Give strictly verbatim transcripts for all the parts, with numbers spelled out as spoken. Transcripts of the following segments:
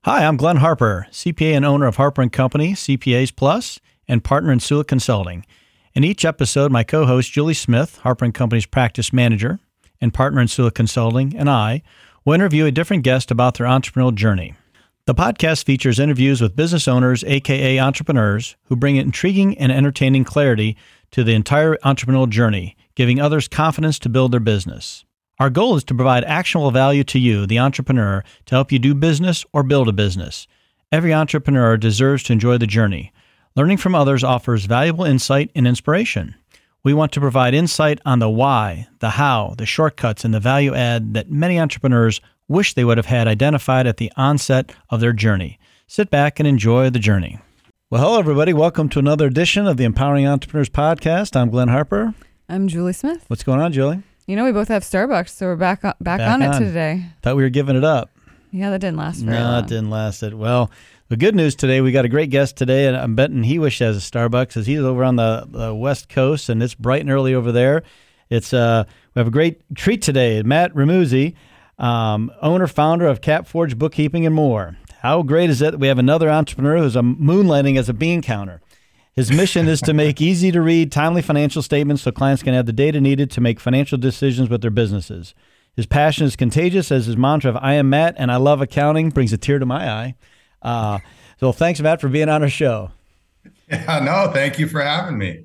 Hi, I'm Glenn Harper, C P A and owner of Harper and Company, C P As Plus, and partner in Sula Consulting. In each episode, my co-host Julie Smith, Harper and Company's practice manager and partner in Sula Consulting, and I will interview a different guest about their entrepreneurial journey. The podcast features interviews with business owners, aka entrepreneurs, who bring intriguing and entertaining clarity to the entire entrepreneurial journey, giving others confidence to build their business. Our goal is to provide actionable value to you, the entrepreneur, to help you do business or build a business. Every entrepreneur deserves to enjoy the journey. Learning from others offers valuable insight and inspiration. We want to provide insight on the why, the how, the shortcuts, and the value add that many entrepreneurs wish they would have had identified at the onset of their journey. Sit back and enjoy the journey. Well, hello, everybody. Welcome to another edition of the Empowering Entrepreneurs Podcast. I'm Glenn Harper. I'm Julie Smith. What's going on, Julie? You know, we both have Starbucks, so we're back on, back, back on it on. today. Thought we were giving it up. Yeah, that didn't last very no, long. No, it didn't last it. Well, the good news today, we got a great guest today, and I'm betting he wishes has a Starbucks, as he's over on the, the West Coast, and it's bright and early over there. It's uh, we have a great treat today. Matt Ramuzzi, um, owner, founder of Cap Forge Bookkeeping and more. How great is it that we have another entrepreneur who's a moonlighting as a bean counter? His mission is to make easy-to-read, timely financial statements so clients can have the data needed to make financial decisions with their businesses. His passion is contagious, as his mantra of "I am Matt and I love accounting" brings a tear to my eye. Uh, so thanks, Matt, for being on our show. Yeah, no, thank you for having me.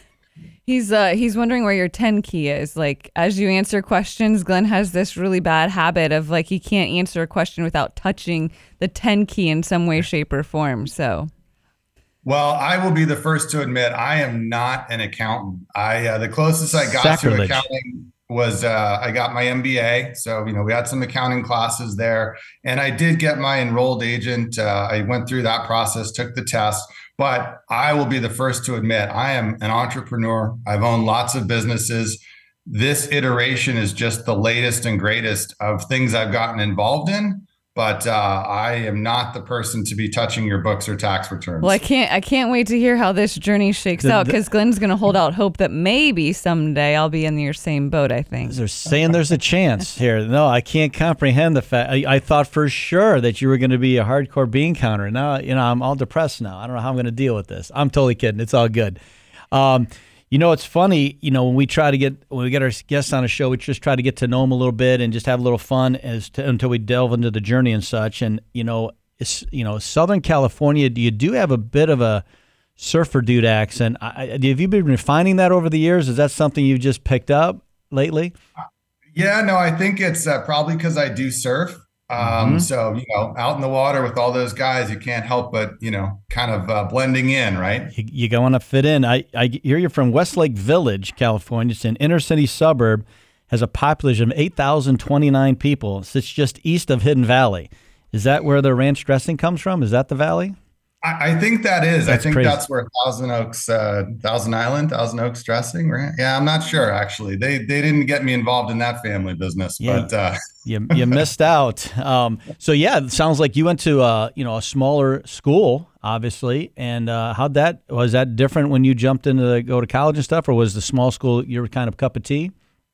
He's uh, he's wondering where your ten key is. Like, as you answer questions, Glenn has this really bad habit of, like, he can't answer a question without touching the ten key in some way, shape, or form. So... Well, I will be the first to admit I am not an accountant. I uh, the closest I got Sacrilege. to accounting was uh, I got my M B A. So, you know, we had some accounting classes there, and I did get my enrolled agent. Uh, I went through that process, took the test, but I will be the first to admit I am an entrepreneur. I've owned lots of businesses. This iteration is just the latest and greatest of things I've gotten involved in. But uh, I am not the person to be touching your books or tax returns. Well, I can't. I can't wait to hear how this journey shakes the, out, because Glenn's going to hold out hope that maybe someday I'll be in your same boat. I think they're saying there's a chance here. No, I can't comprehend the fact. I, I thought for sure that you were going to be a hardcore bean counter. Now, you know, I'm all depressed now. I don't know how I'm going to deal with this. I'm totally kidding. It's all good. Um, You know, it's funny, you know, when we try to get, when we get our guests on a show, we just try to get to know them a little bit and just have a little fun as to, until we delve into the journey and such. And, you know, it's, you know, Southern California, you do have a bit of a surfer dude accent. I, have you been refining that over the years? Is that something you've just picked up lately? Yeah, no, I think it's uh, probably because I do surf. Um, mm-hmm. So, you know, out in the water with all those guys, you can't help but, you know, kind of uh, blending in, right? You, you going to fit in. I, I hear you're from Westlake Village, California. It's an inner city suburb, has a population of eight thousand twenty-nine people. So it's just east of Hidden Valley. Is that where the ranch dressing comes from? Is that the valley? I, I think that is. That's I think crazy. That's where Thousand Oaks, uh, Thousand Island, Thousand Oaks dressing, right? Yeah, I'm not sure, actually. They they didn't get me involved in that family business, yeah. but... Uh, You you missed out. Um, so yeah, it sounds like you went to uh, you know a smaller school, obviously. And uh, how'd that was that different when you jumped into the, go to college and stuff, or was the small school your kind of cup of tea?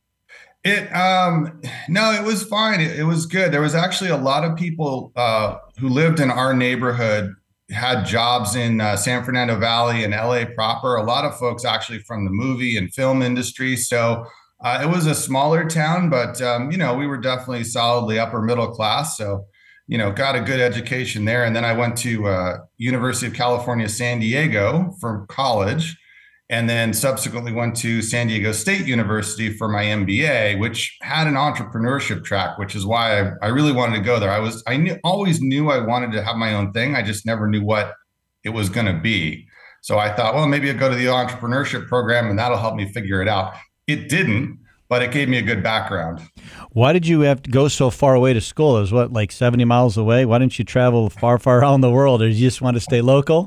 It um no, it was fine. It, it was good. There was actually a lot of people uh, who lived in our neighborhood, had jobs in uh, San Fernando Valley and L A proper. A lot of folks actually from the movie and film industry. So. Uh, it was a smaller town, but, um, you know, we were definitely solidly upper middle class. So, you know, got a good education there. And then I went to uh, University of California, San Diego for college, and then subsequently went to San Diego State University for my M B A, which had an entrepreneurship track, which is why I, I really wanted to go there. I was I knew, always knew I wanted to have my own thing. I just never knew what it was going to be. So I thought, well, maybe I'll go to the entrepreneurship program and that'll help me figure it out. It didn't, but it gave me a good background. Why did you have to go so far away to school? It was what, like seventy miles away? Why didn't you travel far, far around the world? Or did you just want to stay local?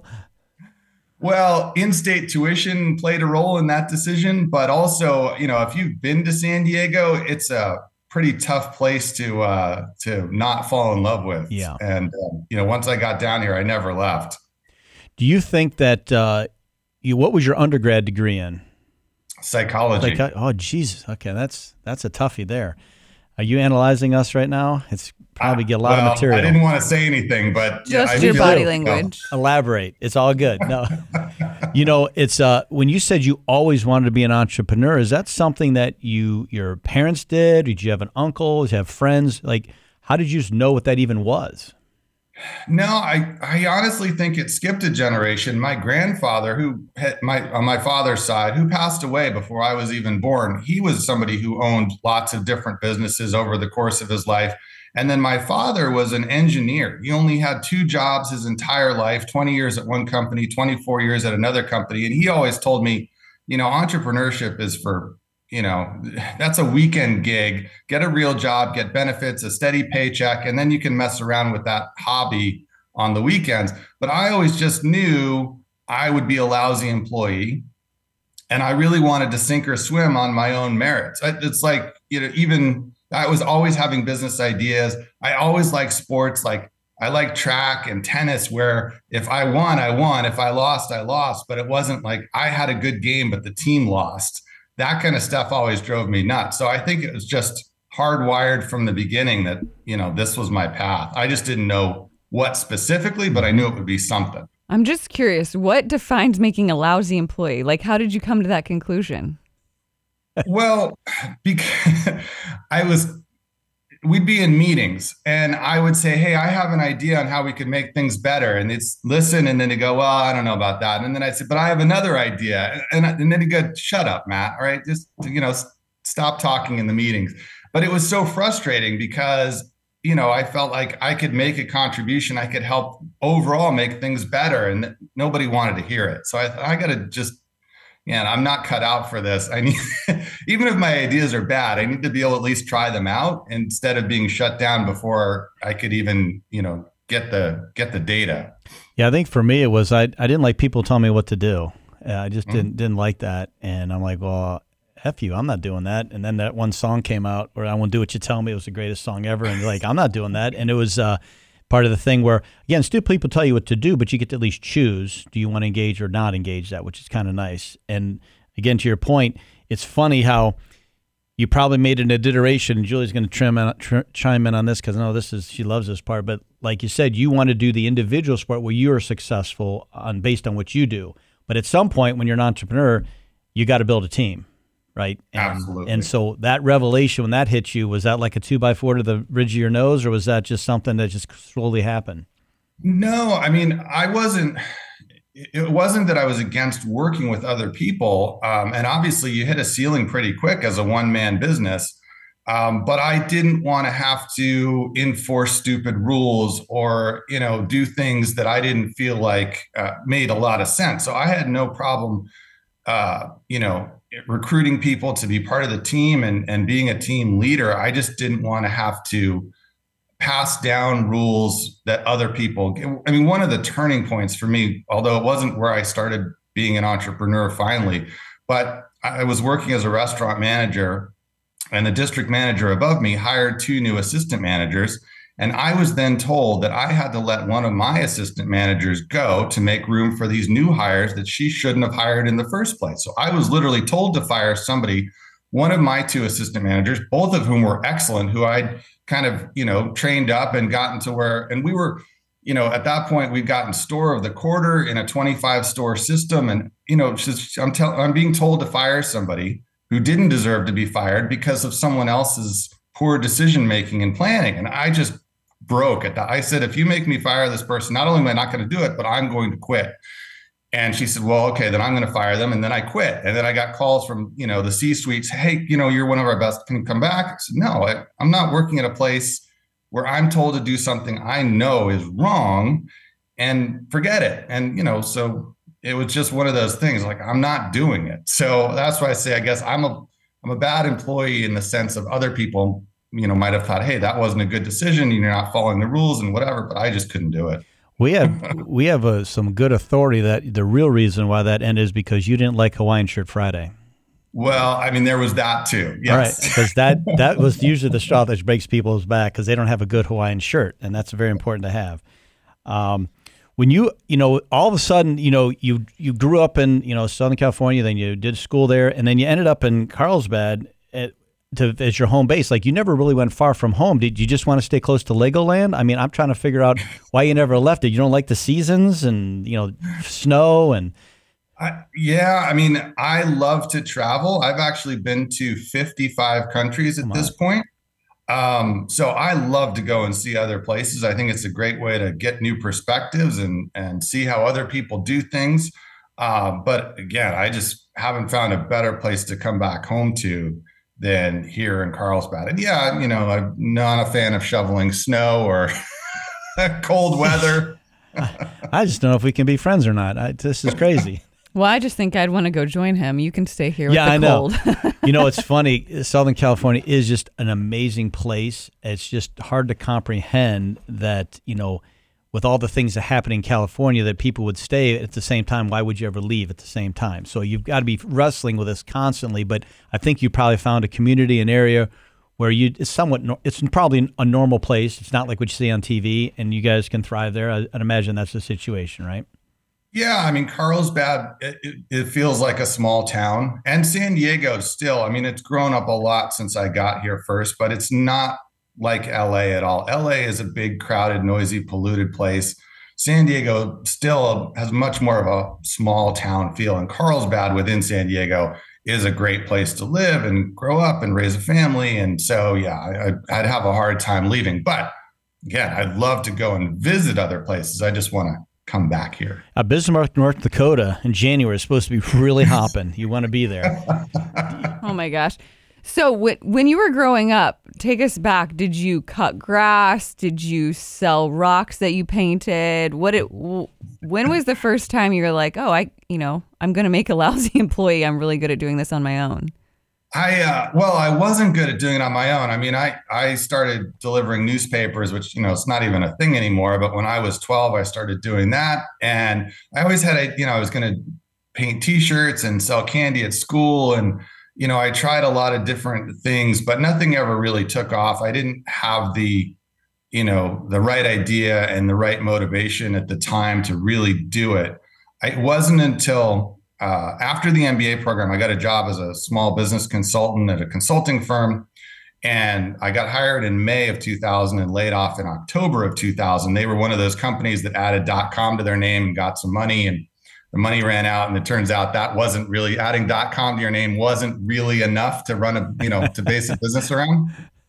Well, in-state tuition played a role in that decision, but also, you know, if you've been to San Diego, it's a pretty tough place to uh, to not fall in love with. Yeah. And, um, you know, once I got down here, I never left. Do you think that, uh, you, what was your undergrad degree in? Psychology. Psych- oh, Jesus. Okay, that's that's a toughie there. Are you analyzing us right now? It's probably get a lot well, of material. I didn't want to say anything, but Just yeah, I your feel body it. language. Elaborate. It's all good. No, you know, it's uh, when you said you always wanted to be an entrepreneur, is that something that you your parents did? Did you have an uncle? Did you have friends? Like, how did you just know what that even was? No, I, I honestly think it skipped a generation. My grandfather, who had my on my father's side, who passed away before I was even born, he was somebody who owned lots of different businesses over the course of his life. And then my father was an engineer. He only had two jobs his entire life, twenty years at one company, twenty-four years at another company. And he always told me, you know, entrepreneurship is for, you know, that's a weekend gig. Get a real job, get benefits, a steady paycheck, and then you can mess around with that hobby on the weekends. But I always just knew I would be a lousy employee, and I really wanted to sink or swim on my own merits. It's like, you know, even I was always having business ideas. I always liked sports. Like I like track and tennis, where if I won, I won. If I lost, I lost. But it wasn't like I had a good game, but the team lost. That kind of stuff always drove me nuts. So I think it was just hardwired from the beginning that, you know, this was my path. I just didn't know what specifically, but I knew it would be something. I'm just curious, what defines making a lousy employee? Like, how did you come to that conclusion? Well, because I was, we'd be in meetings and I would say, hey, I have an idea on how we could make things better. And it's listen. And then they go, well, I don't know about that. And then I'd say, but I have another idea. And, and then he'd go, shut up, Matt. All right. Just, you know, stop talking in the meetings. But it was so frustrating because, you know, I felt like I could make a contribution. I could help overall make things better. And nobody wanted to hear it. So I, I got to just, yeah, I'm not cut out for this. I need, even if my ideas are bad, I need to be able to at least try them out instead of being shut down before I could even, you know, get the get the data. Yeah, I think for me it was I I didn't like people telling me what to do. Uh, I just didn't mm. didn't like that, and I'm like, well, F you, I'm not doing that. And then that one song came out where I Won't Do What You Tell Me. It was the greatest song ever, and like I'm not doing that. And it was uh, part of the thing where, again, still people tell you what to do, but you get to at least choose. Do you want to engage or not engage that, which is kind of nice. And again, to your point, it's funny how you probably made an iteration, and Julie's going to trim in, tr- chime in on this because I know this is, she loves this part, but like you said, you want to do the individual sport where you are successful on based on what you do. But at some point when you're an entrepreneur, you got to build a team. Right. And, Absolutely. And so that revelation, when that hit you, was that like a two by four to the ridge of your nose, or was that just something that just slowly happened? No, I mean, I wasn't, it wasn't that I was against working with other people. Um, and obviously you hit a ceiling pretty quick as a one man business. Um, but I didn't want to have to enforce stupid rules or, you know, do things that I didn't feel like uh, made a lot of sense. So I had no problem, uh, you know, recruiting people to be part of the team and, and being a team leader. I just didn't want to have to pass down rules that other people, I mean, one of the turning points for me, although it wasn't where I started being an entrepreneur finally, but I was working as a restaurant manager, and the district manager above me hired two new assistant managers. And I was then told that I had to let one of my assistant managers go to make room for these new hires that she shouldn't have hired in the first place. So I was literally told to fire somebody, one of my two assistant managers, both of whom were excellent, who I'd kind of, you know, trained up and gotten to where, and we were, you know, at that point we'd gotten store of the quarter in a twenty-five store system. And, you know, just, I'm telling, I'm being told to fire somebody who didn't deserve to be fired because of someone else's poor decision-making and planning. And I just broke at that. I said, if you make me fire this person, not only am I not going to do it, but I'm going to quit. And she said, well, okay, then I'm going to fire them. And then I quit. And then I got calls from, you know, the C-suites. Hey, you know, you're one of our best. Can you come back? I said, no, I, I'm not working at a place where I'm told to do something I know is wrong and forget it. And, you know, so it was just one of those things, like, I'm not doing it. So that's why I say, I guess I'm a, I'm a bad employee in the sense of other people, you know, might have thought, hey, that wasn't a good decision. You're not following the rules and whatever, but I just couldn't do it. We have we have a, some good authority that the real reason why that ended is because you didn't like Hawaiian Shirt Friday. Well, I mean, there was that too. Yes. All right, because that, that was usually the straw that breaks people's back because they don't have a good Hawaiian shirt, and that's very important to have. Um, when you, you know, all of a sudden, you know, you you grew up in, you know, Southern California, then you did school there, and then you ended up in Carlsbad. to as your home base. Like you never really went far from home. Did you just want to stay close to Legoland? I mean, I'm trying to figure out why you never left it. You don't like the seasons and, you know, snow and. I, yeah, I mean, I love to travel. I've actually been to fifty-five countries at this point. Um, so I love to go and see other places. I think it's a great way to get new perspectives and and see how other people do things. Uh, but again, I just haven't found a better place to come back home to than here in Carlsbad. And yeah, you know, I'm not a fan of shoveling snow or cold weather. I just don't know if we can be friends or not. I, this is crazy. Well, I just think I'd want to go join him. You can stay here with yeah, the I know. cold. You know, it's funny. Southern California is just an amazing place. It's just hard to comprehend that, you know, with all the things that happen in California, that people would stay at the same time. Why would you ever leave at the same time? So you've got to be wrestling with this constantly. But I think you probably found a community, an area where you it's somewhat, it's probably a normal place. It's not like what you see on T V, and you guys can thrive there. I, I'd imagine that's the situation, right? Yeah, I mean, Carlsbad, it, it, it feels like a small town. And San Diego still, I mean, it's grown up a lot since I got here first, but it's not like L A at all. L A is a big, crowded, noisy, polluted place. San Diego still has much more of a small town feel. And Carlsbad within San Diego is a great place to live and grow up and raise a family. And so, yeah, I, I'd have a hard time leaving. But again, I'd love to go and visit other places. I just want to come back here. Uh, Bismarck, North Dakota in January is supposed to be really hopping. You want to be there. Oh my gosh. So w- when you were growing up, take us back. Did you cut grass? Did you sell rocks that you painted? What it w- when was the first time you were like, "Oh, I, you know, I'm going to make a lousy employee. I'm really good at doing this on my own." I, uh, well, I wasn't good at doing it on my own. I mean, I, I started delivering newspapers, which, you know, it's not even a thing anymore. But when I was twelve, I started doing that. And I always had a, you know, I was going to paint t-shirts and sell candy at school. And, you know, I tried a lot of different things, but nothing ever really took off. I didn't have the, you know, the right idea and the right motivation at the time to really do it. It wasn't until Uh, after the M B A program, I got a job as a small business consultant at a consulting firm. And I got hired in May of two thousand and laid off in October of two thousand. They were one of those companies that added .com to their name and got some money, and the money ran out. And it turns out that wasn't really, adding .com to your name wasn't really enough to run a, you know, to base a business around.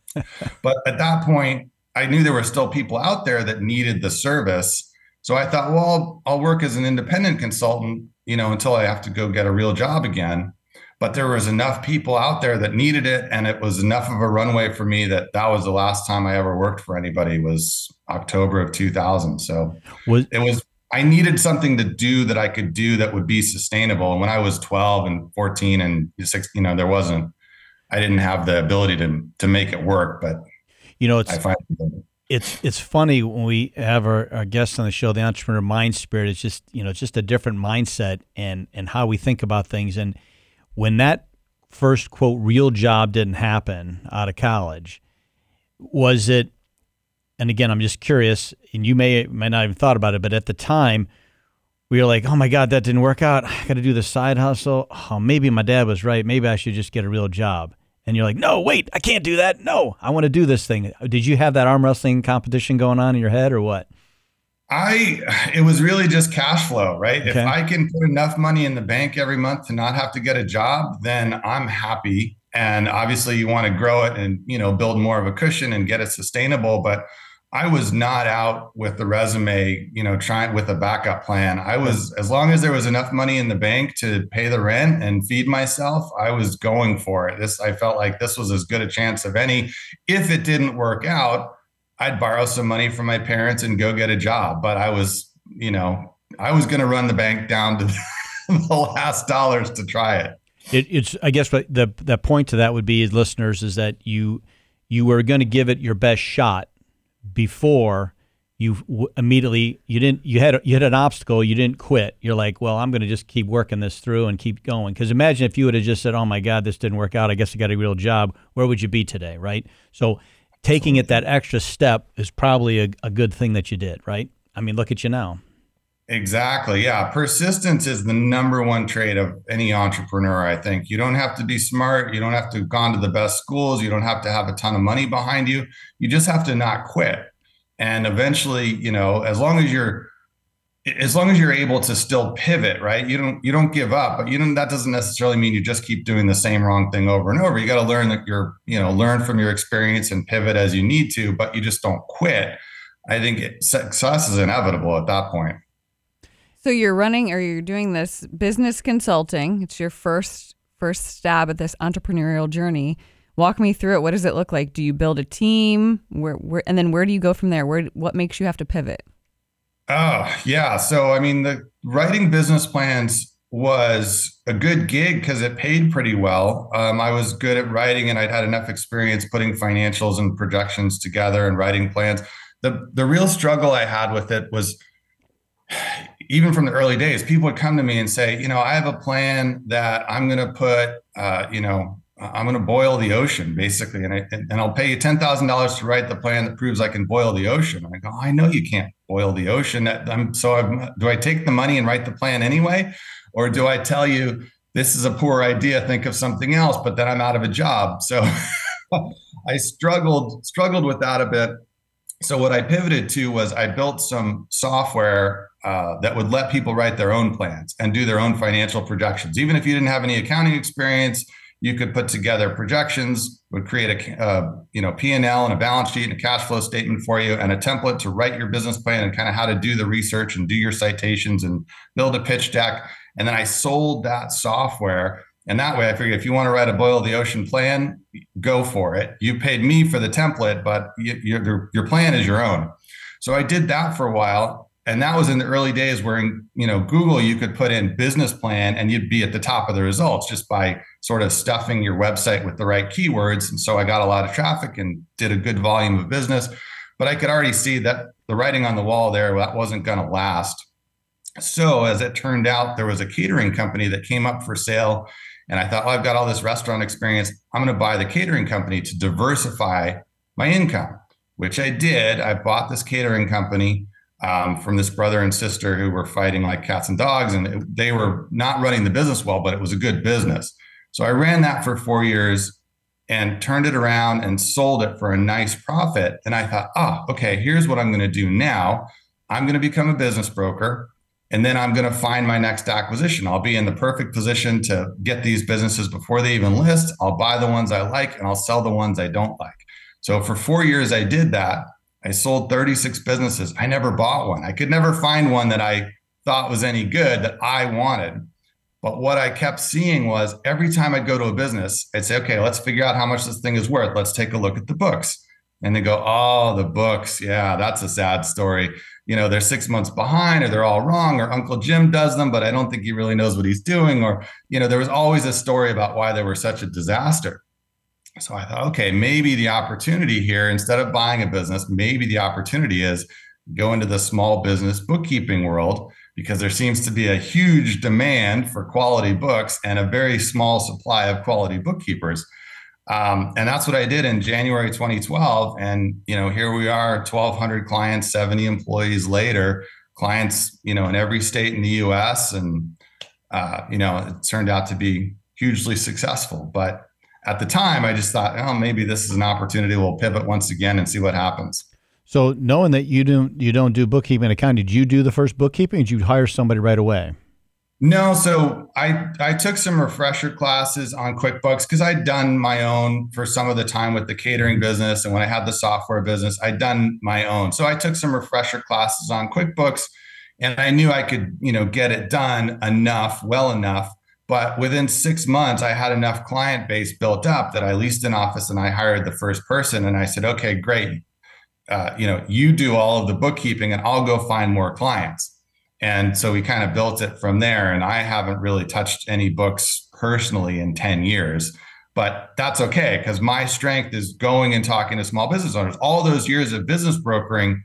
But at that point, I knew there were still people out there that needed the service. So I thought, well, I'll work as an independent consultant, you know, until I have to go get a real job again. But there was enough people out there that needed it. And it was enough of a runway for me that that was the last time I ever worked for anybody, was October of two thousand. So was, it was, I needed something to do that I could do that would be sustainable. And when I was twelve and fourteen and sixteen, you know, there wasn't, I didn't have the ability to, to make it work, but you know, it's, I finally did it. It's it's funny when we have our, our guests on the show, the Entrepreneur Mind Spirit. It's just, you know, it's just a different mindset and and how we think about things. And when that first, quote, real job didn't happen out of college, was it, and again, I'm just curious, and you may may not even thought about it, but at the time, we were like, oh my God, that didn't work out. I got to do the side hustle. Oh, maybe my dad was right. Maybe I should just get a real job. And you're like, no, wait, I can't do that. No, I want to do this thing. Did you have that arm wrestling competition going on in your head or what? I, it was really just cash flow, right? Okay. If I can put enough money in the bank every month to not have to get a job, then I'm happy. And obviously you want to grow it and, you know, build more of a cushion and get it sustainable. But I was not out with the resume, you know, trying with a backup plan. I was, as long as there was enough money in the bank to pay the rent and feed myself, I was going for it. This, I felt like this was as good a chance of any. If it didn't work out, I'd borrow some money from my parents and go get a job. But I was, you know, I was going to run the bank down to the last dollars to try it. it it's, I guess, what the the point to that would be, listeners, is that you you were going to give it your best shot before you w- immediately you didn't you had you had an obstacle, you didn't quit. You're like, well, I'm going to just keep working this through and keep going. Because imagine if you would have just said, oh my God, this didn't work out, I guess I got a real job. Where would you be today, right? So taking it that extra step is probably a, a good thing that you did, right? I mean, look at you now. Exactly. Yeah. Persistence is the number one trait of any entrepreneur, I think. You don't have to be smart. You don't have to have gone to the best schools. You don't have to have a ton of money behind you. You just have to not quit. And eventually, you know, as long as you're as long as you're able to still pivot, right? You don't you don't give up, but you don't that doesn't necessarily mean you just keep doing the same wrong thing over and over. You got to learn that you're, you know, learn from your experience and pivot as you need to, but you just don't quit. I think it, success is inevitable at that point. So you're running or you're doing this business consulting. It's your first first stab at this entrepreneurial journey. Walk me through it. What does it look like? Do you build a team? Where, where and then where do you go from there? Where what makes you have to pivot? Oh, yeah. So, I mean, the writing business plans was a good gig because it paid pretty well. Um, I was good at writing and I'd had enough experience putting financials and projections together and writing plans. The, the real struggle I had with it was even from the early days, people would come to me and say, you know, I have a plan that I'm going to put, uh, you know, I'm going to boil the ocean basically. And, I, and I'll pay you ten thousand dollars to write the plan that proves I can boil the ocean. And I go, I know you can't boil the ocean. I'm, so I'm, do I take the money and write the plan anyway? Or do I tell you, this is a poor idea, think of something else, but then I'm out of a job. So I struggled, struggled with that a bit. So what I pivoted to was I built some software uh, that would let people write their own plans and do their own financial projections. Even if you didn't have any accounting experience, you could put together projections, would create a uh, you know P and L and a balance sheet and a cash flow statement for you and a template to write your business plan and kind of how to do the research and do your citations and build a pitch deck. And then I sold that software. And that way I figured if you want to write a boil the ocean plan, go for it. You paid me for the template, but you, your, your plan is your own. So I did that for a while. And that was in the early days where in, you know, Google, you could put in business plan and you'd be at the top of the results just by sort of stuffing your website with the right keywords. And so I got a lot of traffic and did a good volume of business, but I could already see that the writing on the wall there, that wasn't going to last. So as it turned out, there was a catering company that came up for sale. And I thought, well, I've got all this restaurant experience. I'm going to buy the catering company to diversify my income, which I did. I bought this catering company um, from this brother and sister who were fighting like cats and dogs. And it, they were not running the business well, but it was a good business. So I ran that for four years and turned it around and sold it for a nice profit. And I thought, oh, okay, here's what I'm going to do now. I'm going to become a business broker. And then I'm going to find my next acquisition. I'll be in the perfect position to get these businesses before they even list. I'll buy the ones I like and I'll sell the ones I don't like. So for four years, I did that. I sold thirty-six businesses. I never bought one. I could never find one that I thought was any good that I wanted. But what I kept seeing was every time I'd go to a business, I'd say, okay, let's figure out how much this thing is worth. Let's take a look at the books. And they go, oh, the books. Yeah, that's a sad story. You know, they're six months behind or they're all wrong or Uncle Jim does them, but I don't think he really knows what he's doing. Or, you know, there was always a story about why they were such a disaster. So I thought, okay, maybe the opportunity here, instead of buying a business, maybe the opportunity is go into the small business bookkeeping world because there seems to be a huge demand for quality books and a very small supply of quality bookkeepers. Um, and that's what I did in January twenty twelve. And, you know, here we are, twelve hundred clients, seventy employees later, clients, you know, in every state in the U S. And, uh, you know, it turned out to be hugely successful. But at the time, I just thought, oh, maybe this is an opportunity. We'll pivot once again and see what happens. So knowing that you don't, you don't do bookkeeping and accounting, did you do the first bookkeeping or did you hire somebody right away? No, so I I took some refresher classes on QuickBooks because I'd done my own for some of the time with the catering business. And when I had the software business, I'd done my own. So I took some refresher classes on QuickBooks and I knew I could, you know, get it done enough, well enough. But within six months, I had enough client base built up that I leased an office and I hired the first person. And I said, okay, great. Uh, you know, you do all of the bookkeeping and I'll go find more clients. And so we kind of built it from there. And I haven't really touched any books personally in ten years, but that's okay because my strength is going and talking to small business owners. All those years of business brokering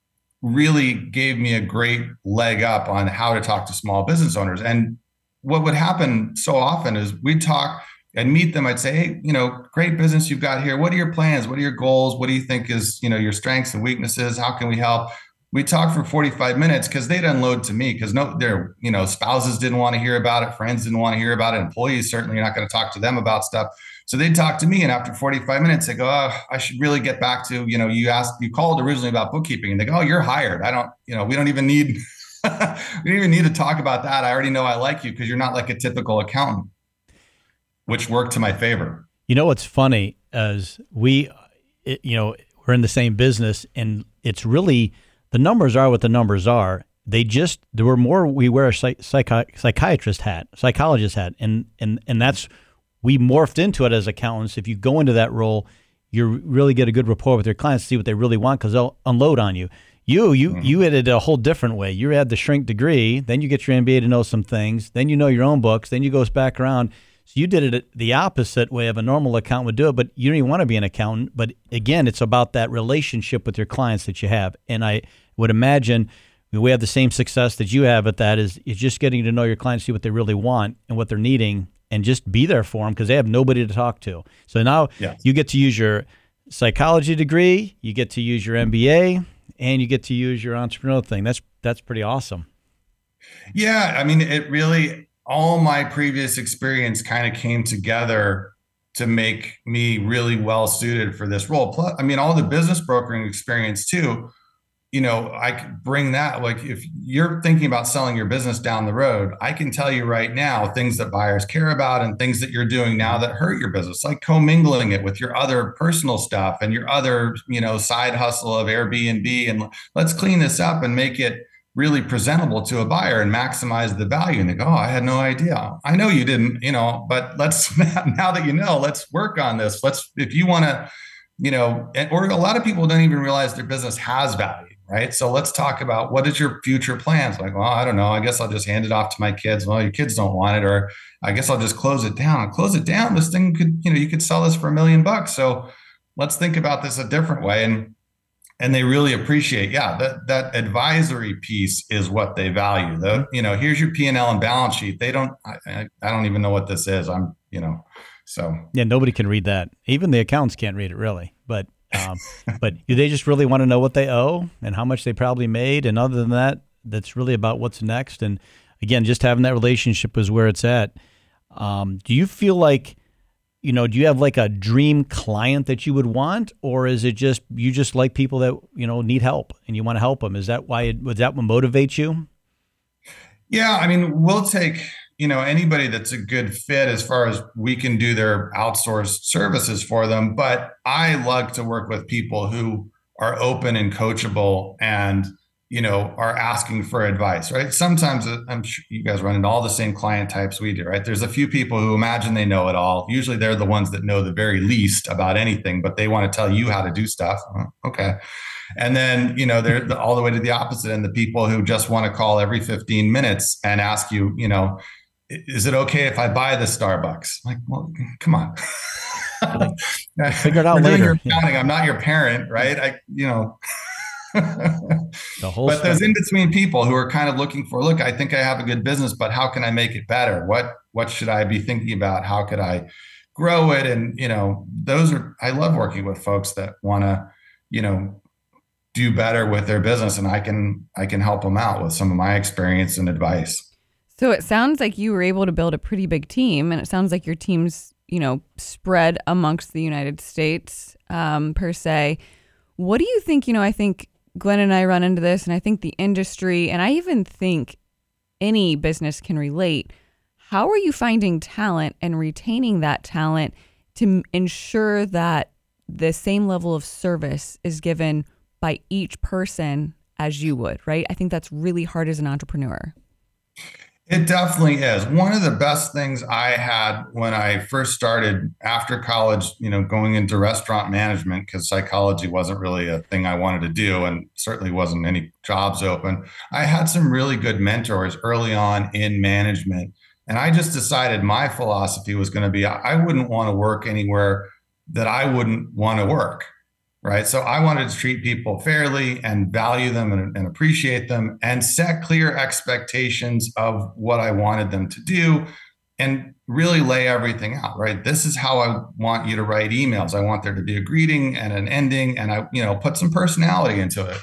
really gave me a great leg up on how to talk to small business owners. And what would happen so often is we'd talk and meet them. I'd say, hey, you know, great business you've got here. What are your plans? What are your goals? What do you think is, you know, your strengths and weaknesses? How can we help? we talked for forty-five minutes because they'd unload to me because no, their, you know, spouses didn't want to hear about it. Friends didn't want to hear about it. Employees, certainly you're not going to talk to them about stuff. So they'd talk to me. And after forty-five minutes, they go, oh, I should really get back to, you know, you asked, you called originally about bookkeeping, and they go, oh, you're hired. I don't, you know, we don't even need, we don't even need to talk about that. I already know I like you because you're not like a typical accountant, which worked to my favor. You know, what's funny is we, it, you know, we're in the same business, and it's really, the numbers are what the numbers are. They just, there were more, we wear a psych, psychi- psychiatrist hat, psychologist hat. And, and, and that's, we morphed into it as accountants. If you go into that role, you really get a good rapport with your clients, see what they really want, because they'll unload on you. You, you, mm-hmm. you had it a whole different way. You had the shrink degree, then you get your M B A to know some things, then you know your own books, then you go back around. So you did it the opposite way of a normal accountant would do it, but you don't even want to be an accountant. But again, it's about that relationship with your clients that you have. And I would imagine we have the same success that you have at that is, is just getting to know your clients, see what they really want and what they're needing, and just be there for them because they have nobody to talk to. So now yes. you get to use your psychology degree, you get to use your M B A, and you get to use your entrepreneurial thing. That's that's pretty awesome. Yeah, I mean, it really, all my previous experience kind of came together to make me really well suited for this role. Plus, I mean, all the business brokering experience too, you know, I could bring that. Like if you're thinking about selling your business down the road, I can tell you right now, things that buyers care about and things that you're doing now that hurt your business, like commingling it with your other personal stuff and your other, you know, side hustle of Airbnb. And let's clean this up and make it really presentable to a buyer and maximize the value. And they go, oh, I had no idea. I know you didn't, you know, but let's, now that you know, let's work on this. Let's, if you want to, you know, or a lot of people don't even realize their business has value. Right. So let's talk about what is your future plans? Like, well, I don't know. I guess I'll just hand it off to my kids. Well, your kids don't want it. Or I guess I'll just close it down. Close it down. This thing could, you know, you could sell this for a million bucks. So let's think about this a different way. And and they really appreciate, yeah, that that advisory piece is what they value. The, you know, here's your P and L and balance sheet. They don't, I, I don't even know what this is. I'm, you know, so. Yeah, nobody can read that. Even the accountants can't read it really, but Um, but do they just really want to know what they owe and how much they probably made? And other than that, that's really about what's next. And again, just having that relationship is where it's at. Um, do you feel like, you know, do you have like a dream client that you would want, or is it just, you just like people that, you know, need help and you want to help them? Is that why, it, was that what motivates you? Yeah. I mean, we'll take, you know, anybody that's a good fit as far as we can do their outsourced services for them. But I like to work with people who are open and coachable and, you know, are asking for advice, right? Sometimes I'm sure you guys run into all the same client types we do, right? There's a few people who imagine they know it all. Usually they're the ones that know the very least about anything, but they want to tell you how to do stuff. Okay. And then, you know, they're the, all the way to the opposite end, the people who just want to call every fifteen minutes and ask you, you know, is it okay if I buy the Starbucks? Like, well, come on. Figure it out later. Yeah. I'm not your parent, right? I, you know, the whole but stuff. There's in between people who are kind of looking for, look, I think I have a good business, but how can I make it better? What, what should I be thinking about? How could I grow it? And, you know, those are, I love working with folks that want to, you know, do better with their business. And I can, I can help them out with some of my experience and advice. So it sounds like you were able to build a pretty big team, and it sounds like your team's, you know, spread amongst the United States, um, per se. What do you think, you know, I think Glenn and I run into this, and I think the industry, and I even think any business can relate. How are you finding talent and retaining that talent to ensure that the same level of service is given by each person as you would, right? I think that's really hard as an entrepreneur. It definitely is. One of the best things I had when I first started after college, you know, going into restaurant management, because psychology wasn't really a thing I wanted to do and certainly wasn't any jobs open. I had some really good mentors early on in management. And I just decided my philosophy was going to be, I wouldn't want to work anywhere that I wouldn't want to work. Right. So I wanted to treat people fairly and value them and, and appreciate them and set clear expectations of what I wanted them to do and really lay everything out. Right. This is how I want you to write emails. I want there to be a greeting and an ending, and I, you know, put some personality into it.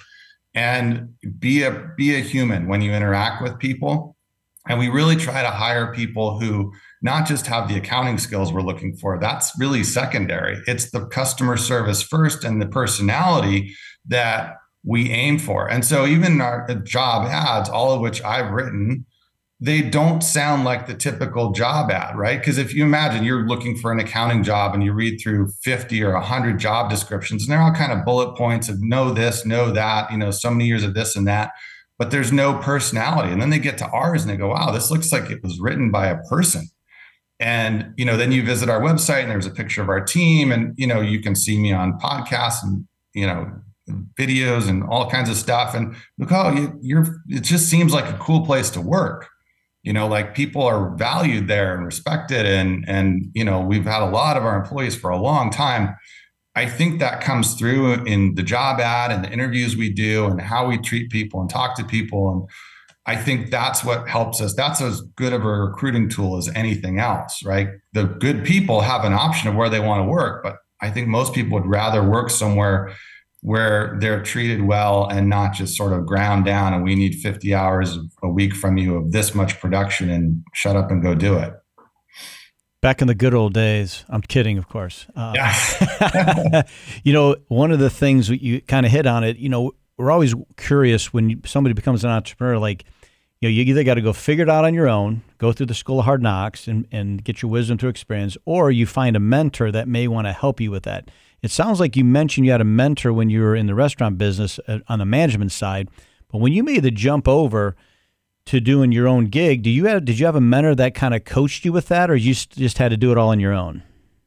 and be a be a human when you interact with people. And we really try to hire people who not just have the accounting skills we're looking for. That's really secondary. It's the customer service first and the personality that we aim for. And so even our job ads, all of which I've written, they don't sound like the typical job ad, right? Because if you imagine you're looking for an accounting job and you read through fifty or one hundred job descriptions, and they're all kind of bullet points of know this, know that, you know, so many years of this and that, but there's no personality. And then they get to ours and they go, wow, this looks like it was written by a person. And, you know, then you visit our website and there's a picture of our team, and, you know, you can see me on podcasts and, you know, videos and all kinds of stuff. And look, oh, you, you're, it just seems like a cool place to work. You know, like people are valued there and respected. And, and, you know, we've had a lot of our employees for a long time. I think that comes through in the job ad and the interviews we do and how we treat people and talk to people. And I think that's what helps us. That's as good of a recruiting tool as anything else, right? The good people have an option of where they want to work, but I think most people would rather work somewhere where they're treated well and not just sort of ground down and we need fifty hours a week from you of this much production and shut up and go do it. Back in the good old days, I'm kidding, of course. Uh, Yeah. You know, one of the things you kind of hit on it, you know, we're always curious when you, somebody becomes an entrepreneur, like, you know, you either got to go figure it out on your own, go through the school of hard knocks and, and get your wisdom through experience, or you find a mentor that may want to help you with that. It sounds like you mentioned you had a mentor when you were in the restaurant business uh, on the management side, but when you made the jump over to doing your own gig, do you have, did you have a mentor that kind of coached you with that, or you just had to do it all on your own?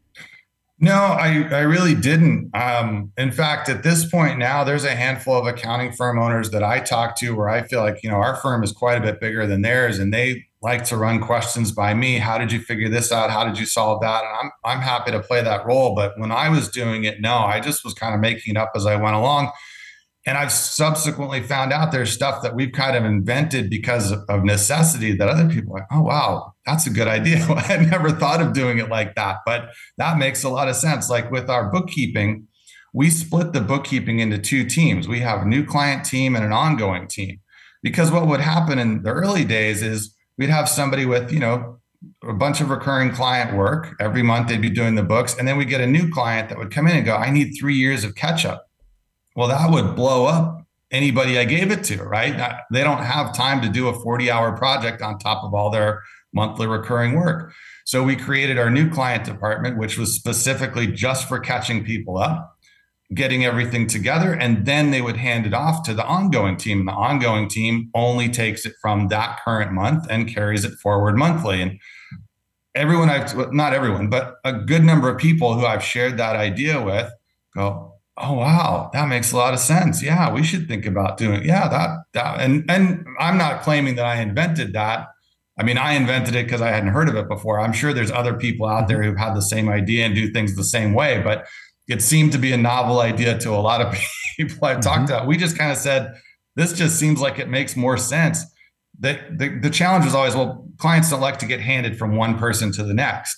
No, I, I really didn't. Um, in fact, at this point now, there's a handful of accounting firm owners that I talk to where I feel like, you know, our firm is quite a bit bigger than theirs, and they like to run questions by me. How did you figure this out? How did you solve that? And I'm I'm happy to play that role. But when I was doing it, no, I just was kind of making it up as I went along. And I've subsequently found out there's stuff that we've kind of invented because of necessity that other people are like, oh, wow, that's a good idea. I had never thought of doing it like that, but that makes a lot of sense. Like with our bookkeeping, we split the bookkeeping into two teams. We have a new client team and an ongoing team, because what would happen in the early days is we'd have somebody with, you know, a bunch of recurring client work. Every month they'd be doing the books. And then we get a new client that would come in and go, I need three years of catch up. Well, that would blow up anybody I gave it to, right? They don't have time to do a forty hour project on top of all their monthly recurring work. So we created our new client department, which was specifically just for catching people up, getting everything together, and then they would hand it off to the ongoing team. And the ongoing team only takes it from that current month and carries it forward monthly. And everyone I've, not everyone, but a good number of people who I've shared that idea with go, oh, wow, that makes a lot of sense. Yeah, we should think about doing it. Yeah, that, that, and, and I'm not claiming that I invented that. I mean, I invented it because I hadn't heard of it before. I'm sure there's other people out there who've had the same idea and do things the same way, but it seemed to be a novel idea to a lot of people I've talked Mm-hmm. to. We just kind of said, this just seems like it makes more sense. The, the, the challenge is always, well, clients don't like to get handed from one person to the next.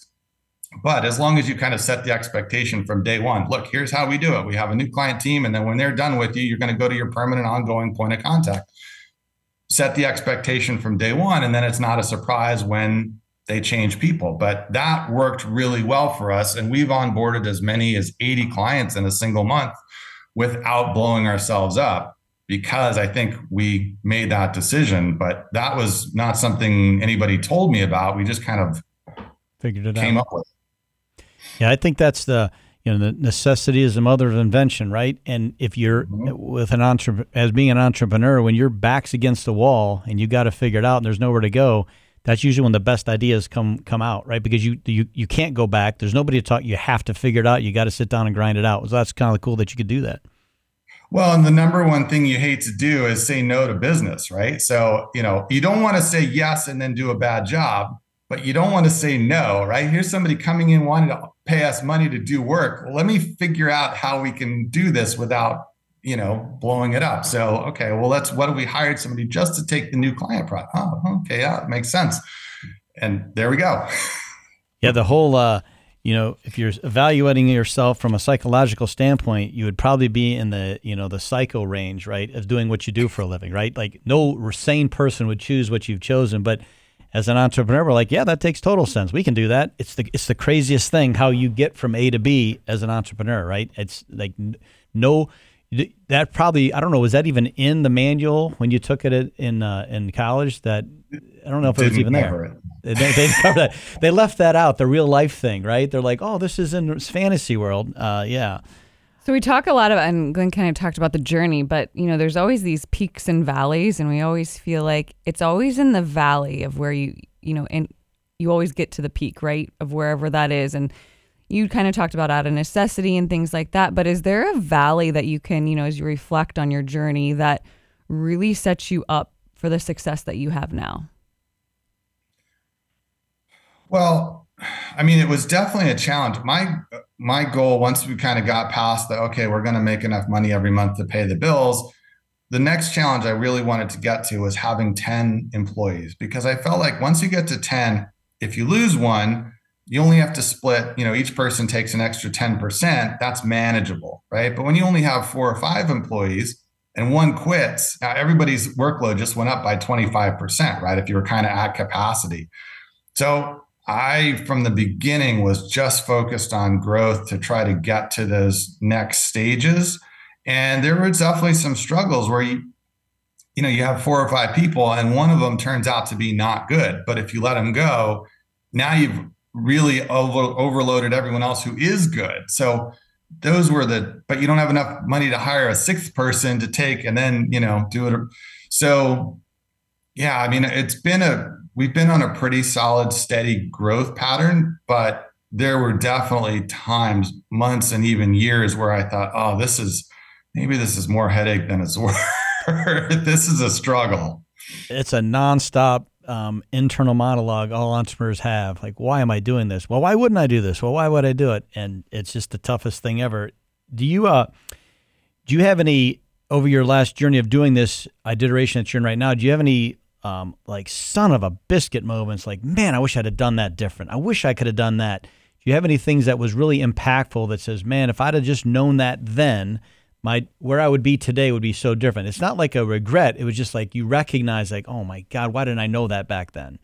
But as long as you kind of set the expectation from day one, look, here's how we do it. We have a new client team. And then when they're done with you, you're going to go to your permanent ongoing point of contact. Set the expectation from day one. And then it's not a surprise when they change people. But that worked really well for us. And we've onboarded as many as eighty clients in a single month without blowing ourselves up, because I think we made that decision. But that was not something anybody told me about. We just kind of Figured it came out. up with. Yeah, I think that's the, you know, the necessity is the mother of invention, right? And if you're Mhm. with an entre- as being an entrepreneur, when your back's against the wall and you got to figure it out and there's nowhere to go, that's usually when the best ideas come come out, right? Because you you you can't go back. There's nobody to talk. You have to figure it out. You got to sit down and grind it out. So that's kind of cool that you could do that. Well, and the number one thing you hate to do is say no to business, right? So, you know, you don't want to say yes and then do a bad job, but you don't want to say no, right? Here's somebody coming in wanting to pay us money to do work. Well, let me figure out how we can do this without, you know, blowing it up. So, okay, well, let's, what if we hired somebody just to take the new client product? Oh, okay, yeah, it makes sense. And there we go. Yeah, the whole, uh, you know, if you're evaluating yourself from a psychological standpoint, you would probably be in the, you know, the psycho range, right, of doing what you do for a living, right? Like no sane person would choose what you've chosen, but as an entrepreneur, we're like, yeah, that takes total sense. We can do that. It's the it's the craziest thing how you get from A to B as an entrepreneur, right? It's like no, that probably, I don't know, was that even in the manual when you took it in uh, in college? That I don't know if it was even there. They, they, covered that. They left that out, the real life thing, right? They're like, oh, this is in fantasy world. Uh, yeah. So we talk a lot about, and Glenn kind of talked about the journey, but you know, there's always these peaks and valleys, and we always feel like it's always in the valley of where you, you know, and you always get to the peak, right, of wherever that is. And you kind of talked about out of necessity and things like that, but is there a valley that you can, you know, as you reflect on your journey that really sets you up for the success that you have now? Well, I mean, it was definitely a challenge. My my goal, once we kind of got past the, okay, we're going to make enough money every month to pay the bills, the next challenge I really wanted to get to was having ten employees, because I felt like once you get to ten, if you lose one, you only have to split, you know, each person takes an extra ten percent. That's manageable, right? But when you only have four or five employees and one quits, now everybody's workload just went up by twenty-five percent, right? If you were kind of at capacity. So I, from the beginning, was just focused on growth to try to get to those next stages. And there were definitely some struggles where you, you know, you have four or five people and one of them turns out to be not good. But if you let them go, now you've really over, overloaded everyone else who is good. So those were the, but you don't have enough money to hire a sixth person to take and then, you know, do it. So yeah, I mean, it's been a, we've been on a pretty solid, steady growth pattern, but there were definitely times, months, and even years where I thought, oh, this is, maybe this is more headache than it's worth. This is a struggle. It's a nonstop um, internal monologue all entrepreneurs have. Like, why am I doing this? Well, why wouldn't I do this? Well, why would I do it? And it's just the toughest thing ever. Do you, uh, do you have any, over your last journey of doing this iteration that you're in right now, do you have any Um, like son of a biscuit moments, like, man, I wish I'd have done that different. I wish I could have done that. Do you have any things that was really impactful that says, man, if I'd have just known that then, my where I would be today would be so different? It's not like a regret. It was just like you recognize, like, oh my God, why didn't I know that back then?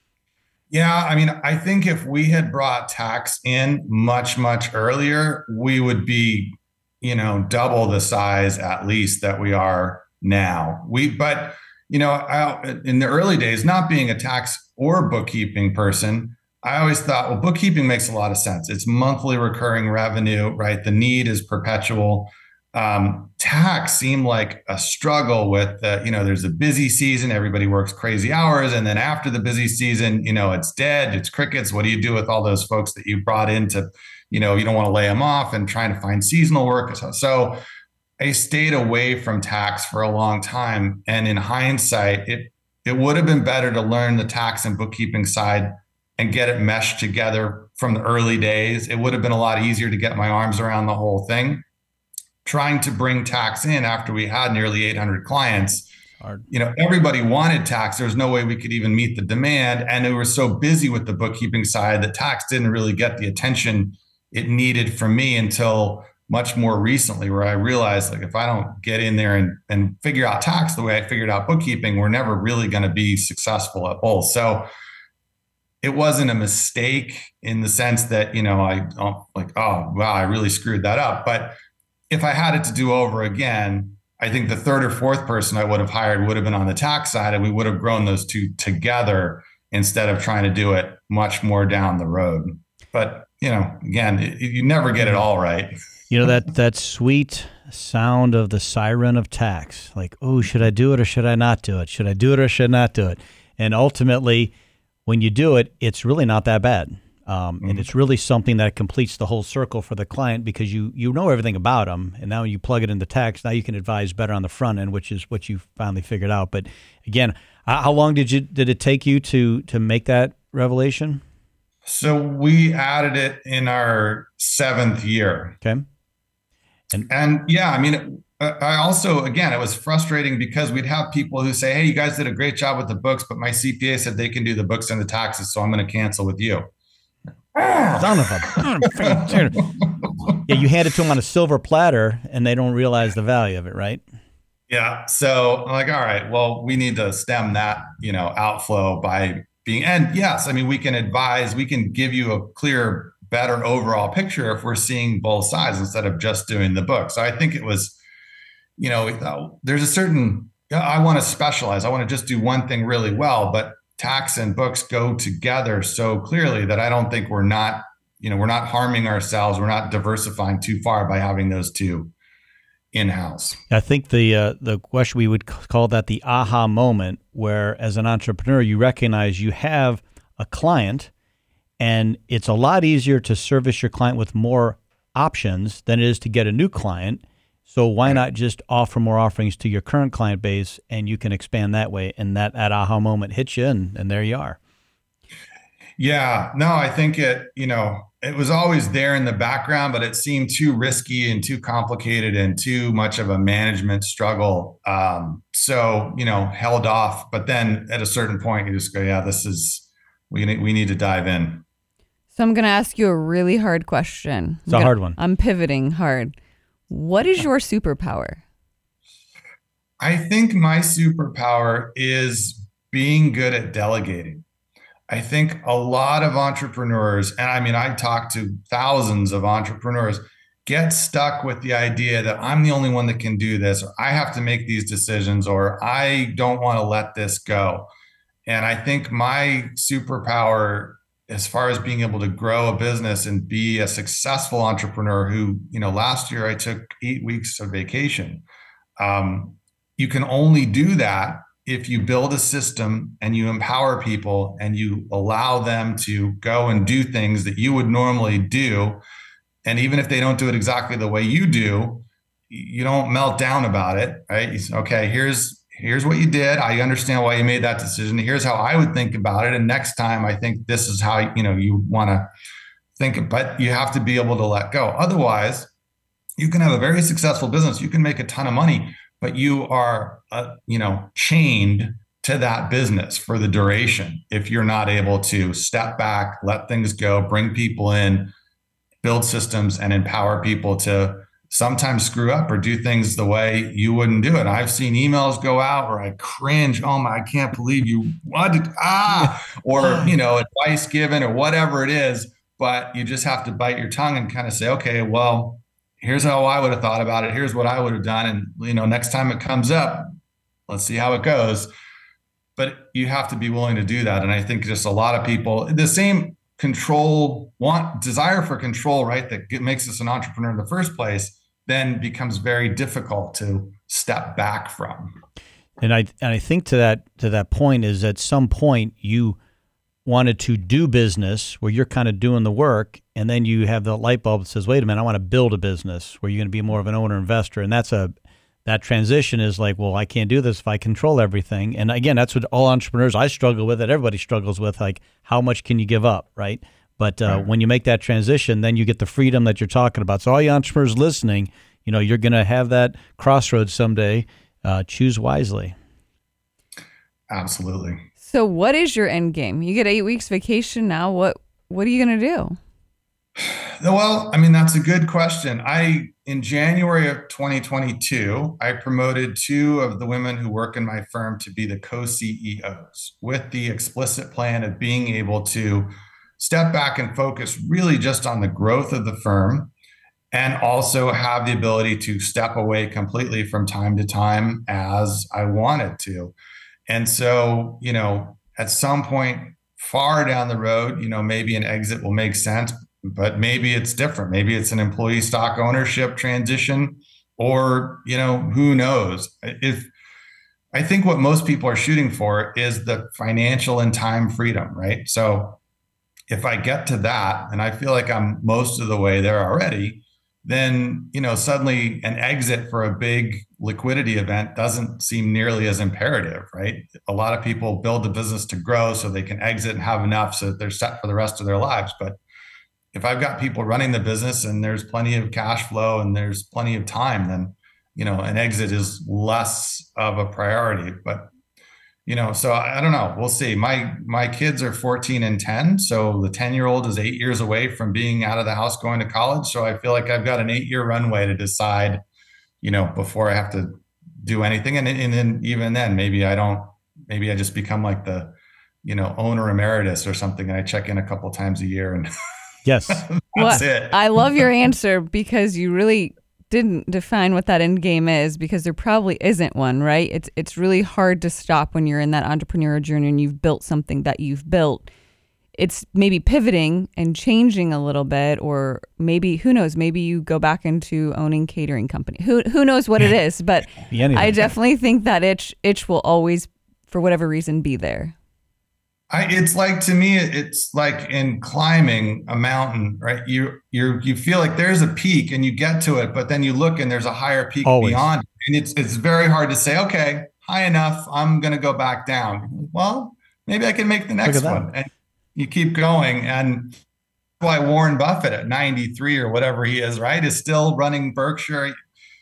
Yeah, I mean, I think if we had brought tax in much, much earlier, we would be, you know, double the size at least that we are now. We, but You know, I, in the early days, not being a tax or bookkeeping person, I always thought, well, bookkeeping makes a lot of sense. It's monthly recurring revenue, right? The need is perpetual. Um, tax seemed like a struggle with, the, you know, there's a busy season, everybody works crazy hours. And then after the busy season, you know, it's dead, it's crickets. What do you do with all those folks that you brought in to, you know, you don't want to lay them off and trying to find seasonal work. So, so I stayed away from tax for a long time. And in hindsight, it it would have been better to learn the tax and bookkeeping side and get it meshed together from the early days. It would have been a lot easier to get my arms around the whole thing. Trying to bring tax in after we had nearly eight hundred clients, hard. You know, everybody wanted tax. There was no way we could even meet the demand. And we were so busy with the bookkeeping side that tax didn't really get the attention it needed from me until much more recently, where I realized, like, if I don't get in there and, and figure out tax the way I figured out bookkeeping, we're never really going to be successful at both. So it wasn't a mistake in the sense that, you know, I oh, like, oh, wow, I really screwed that up. But if I had it to do over again, I think the third or fourth person I would have hired would have been on the tax side, and we would have grown those two together instead of trying to do it much more down the road. But, you know, again, it, you never get it all right. You know, that that sweet sound of the siren of tax, like, oh, should I do it or should I not do it? Should I do it or should I not do it? And ultimately, when you do it, it's really not that bad. Um, mm-hmm. And it's really something that completes the whole circle for the client, because you you know everything about them. And now you plug it into tax, now you can advise better on the front end, which is what you finally figured out. But again, how long did you did it take you to to make that revelation? So we added it in our seventh year. Okay. And, and yeah, I mean, I also, again, it was frustrating because we'd have people who say, hey, you guys did a great job with the books, but my C P A said they can do the books and the taxes, so I'm going to cancel with you. Son of a. Yeah, you hand it to them on a silver platter, and they don't realize the value of it, right? Yeah. So I'm like, all right, well, we need to stem that, you know, outflow by being, and yes, I mean, we can advise, we can give you a clear, better overall picture if we're seeing both sides instead of just doing the book. So I think it was, you know, there's a certain, I want to specialize. I want to just do one thing really well, but tax and books go together so clearly that I don't think we're not, you know, we're not harming ourselves. We're not diversifying too far by having those two in-house. I think the uh, the question, we would call that the aha moment, where as an entrepreneur, you recognize you have a client and it's a lot easier to service your client with more options than it is to get a new client. So why not just offer more offerings to your current client base, and you can expand that way, and that, that aha moment hits you, and, and there you are. Yeah, no, I think it, you know, it was always there in the background, but it seemed too risky and too complicated and too much of a management struggle. Um, so, you know, held off. But then at a certain point, you just go, yeah, this is, we need, we need to dive in. So I'm going to ask you a really hard question. It's I'm a gonna, hard one. I'm pivoting hard. What is your superpower? I think my superpower is being good at delegating. I think a lot of entrepreneurs, and I mean, I talk to thousands of entrepreneurs, get stuck with the idea that I'm the only one that can do this, or I have to make these decisions, or I don't want to let this go. And I think my superpower, as far as being able to grow a business and be a successful entrepreneur who, you know, last year I took eight weeks of vacation. Um, you can only do that if you build a system and you empower people and you allow them to go and do things that you would normally do. And even if they don't do it exactly the way you do, you don't melt down about it, right? You say, okay, here's, here's what you did. I understand why you made that decision. Here's how I would think about it. And next time I think this is how, you know, you want to think, but you have to be able to let go. Otherwise, you can have a very successful business. You can make a ton of money, but you are, uh, you know, chained to that business for the duration if you're not able to step back, let things go, bring people in, build systems, and empower people to sometimes screw up or do things the way you wouldn't do it. I've seen emails go out where I cringe. Oh my, I can't believe you wanted, ah, or, you know, advice given or whatever it is, but you just have to bite your tongue and kind of say, okay, well, here's how I would have thought about it. Here's what I would have done. And, you know, next time it comes up, let's see how it goes. But you have to be willing to do that. And I think just a lot of people, the same control, want, desire for control, right, that makes us an entrepreneur in the first place, then becomes very difficult to step back from. And I and I think to that to that point is, at some point you wanted to do business where you're kind of doing the work, and then you have the light bulb that says, wait a minute, I want to build a business where you're going to be more of an owner investor. And that's a, that transition is like, well, I can't do this if I control everything. And again, that's what all entrepreneurs, I struggle with, that everybody struggles with, like, how much can you give up, right? But uh, right. when you make that transition, then you get the freedom that you're talking about. So all you entrepreneurs listening, you know, you're going to have that crossroads someday. Uh, choose wisely. Absolutely. So what is your end game? You get eight weeks vacation now. What what are you going to do? Well, I mean, that's a good question. I, in January of twenty twenty-two, I promoted two of the women who work in my firm to be the co-C E Os, with the explicit plan of being able to step back and focus really just on the growth of the firm, and also have the ability to step away completely from time to time as I wanted to. And so, you know, at some point far down the road, you know, maybe an exit will make sense, but maybe it's different. Maybe it's an employee stock ownership transition, or, you know, who knows? If I think what most people are shooting for is the financial and time freedom, right? So if I get to that, and I feel like I'm most of the way there already, then, you know, suddenly an exit for a big liquidity event doesn't seem nearly as imperative, right? A lot of people build the business to grow so they can exit and have enough so that they're set for the rest of their lives. But if I've got people running the business and there's plenty of cash flow and there's plenty of time, then, you know, an exit is less of a priority. But you know, so I, I don't know. We'll see. My my kids are fourteen and ten, so the ten year old is eight years away from being out of the house going to college. So I feel like I've got an eight year runway to decide, you know, before I have to do anything. And and then even then, maybe I don't. Maybe I just become like the, you know, owner emeritus or something, and I check in a couple times a year, and yes, that's well, it. I love your answer because you really didn't define what that end game is, because there probably isn't one, right? It's it's really hard to stop when you're in that entrepreneurial journey and you've built something that you've built. It's maybe pivoting and changing a little bit, or maybe, who knows, maybe you go back into owning catering company. Who who knows what it is, but I definitely think that itch itch will always, for whatever reason, be there. I, it's like, to me, it's like in climbing a mountain, right? You you you feel like there's a peak and you get to it, but then you look and there's a higher peak Always. beyond, and it's it's very hard to say, okay, high enough, I'm going to go back down. Well, maybe I can make the next one, and you keep going. And that's why Warren Buffett at ninety-three or whatever he is, right, is still running Berkshire.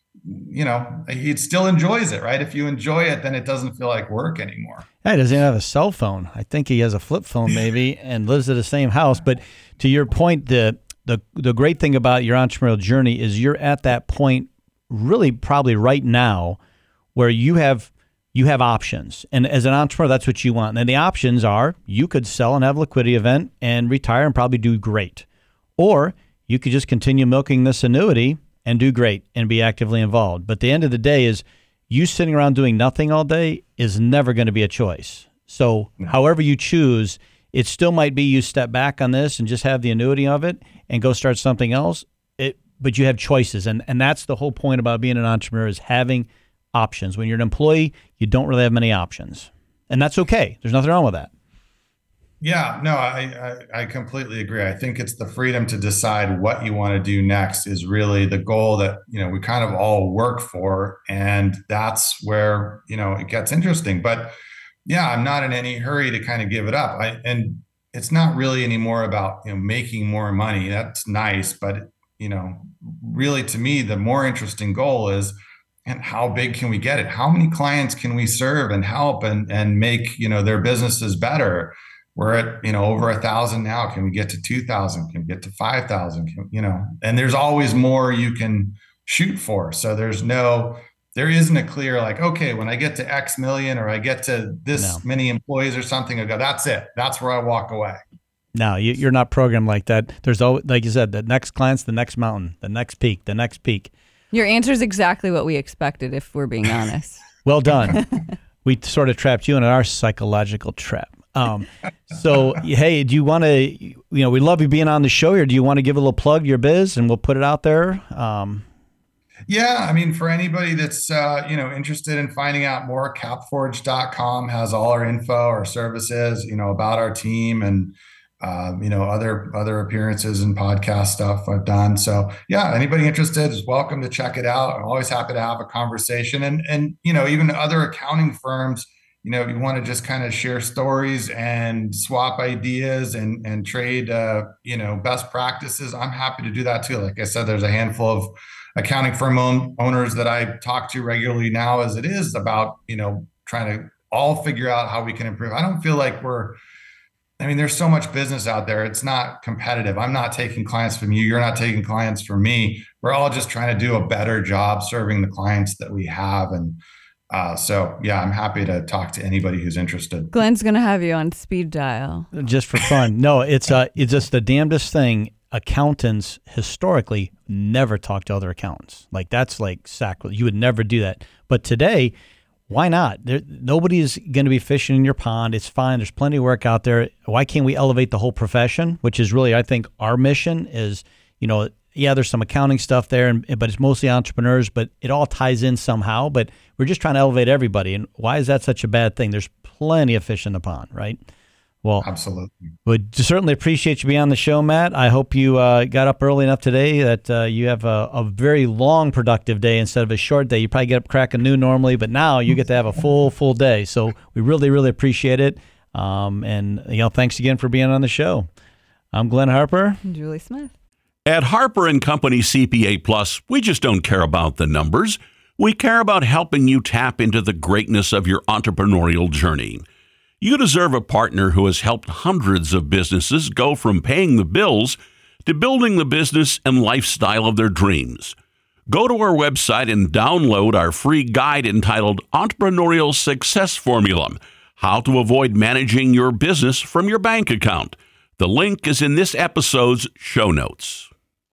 You know, he still enjoys it, right? If you enjoy it, then it doesn't feel like work anymore. Yeah, he doesn't even have a cell phone. I think he has a flip phone maybe and lives at the same house. But to your point, the the the great thing about your entrepreneurial journey is you're at that point really probably right now where you have you have options. And as an entrepreneur, that's what you want. And the options are you could sell and have a liquidity event and retire and probably do great. Or you could just continue milking this annuity and do great and be actively involved. But the end of the day is you sitting around doing nothing all day is never going to be a choice. So no. however you choose, it still might be you step back on this and just have the annuity of it and go start something else. It, but you have choices. And, and that's the whole point about being an entrepreneur, is having options. When you're an employee, you don't really have many options. And that's okay. There's nothing wrong with that. Yeah, no, I, I I completely agree. I think it's the freedom to decide what you want to do next is really the goal that, you know, we kind of all work for. And that's where, you know, it gets interesting. But yeah, I'm not in any hurry to kind of give it up. I, and it's not really anymore about, you know, making more money. That's nice. But, you know, really to me, the more interesting goal is, and how big can we get it? How many clients can we serve and help and, and make, you know, their businesses better? We're at, you know, over a thousand now. Can we get to two thousand? Can we get to five thousand? You know, and there's always more you can shoot for. So there's no, there isn't a clear like, okay, when I get to X million or I get to this no. many employees or something, I go, that's it. That's where I walk away. No, you, you're not programmed like that. There's always, like you said, the next client's the next mountain, the next peak, the next peak. Your answer is exactly what we expected, if we're being honest. Well done. We sort of trapped you in our psychological trap. Um, so, hey, do you want to, you know, we love you being on the show here. Do you want to give a little plug to your biz and we'll put it out there? Um, yeah, I mean, for anybody that's, uh, you know, interested in finding out more, capforge dot com has all our info, our services, you know, about our team and, uh, you know, other, other appearances and podcast stuff I've done. So yeah, anybody interested is welcome to check it out. I'm always happy to have a conversation, and, and, you know, even other accounting firms, you know, if you want to just kind of share stories and swap ideas and, and trade, uh, you know, best practices, I'm happy to do that too. Like I said, there's a handful of accounting firm own, owners that I talk to regularly now, as it is about, you know, trying to all figure out how we can improve. I don't feel like we're, I mean, there's so much business out there. It's not competitive. I'm not taking clients from you. You're not taking clients from me. We're all just trying to do a better job serving the clients that we have. And Uh, so yeah, I'm happy to talk to anybody who's interested. Glenn's going to have you on speed dial. Just for fun. No, it's uh, it's just the damnedest thing. Accountants historically never talk to other accountants. Like that's like sacrilege. You would never do that. But today, why not? There, nobody's going to be fishing in your pond. It's fine. There's plenty of work out there. Why can't we elevate the whole profession? Which is really, I think, our mission is, you know, yeah, there's some accounting stuff there, and but it's mostly entrepreneurs, but it all ties in somehow. But we're just trying to elevate everybody. And why is that such a bad thing? There's plenty of fish in the pond, right? Well, absolutely. Would certainly appreciate you being on the show, Matt. I hope you uh, got up early enough today that uh, you have a, a very long, productive day instead of a short day. You probably get up crack of noon normally, but now you get to have a full, full day. So we really, really appreciate it. Um, and, you know, thanks again for being on the show. I'm Glenn Harper. I'm Julie Smith. At Harper and Company C P A Plus, we just don't care about the numbers. We care about helping you tap into the greatness of your entrepreneurial journey. You deserve a partner who has helped hundreds of businesses go from paying the bills to building the business and lifestyle of their dreams. Go to our website and download our free guide entitled Entrepreneurial Success Formula: How to Avoid Managing Your Business from Your Bank Account. The link is in this episode's show notes.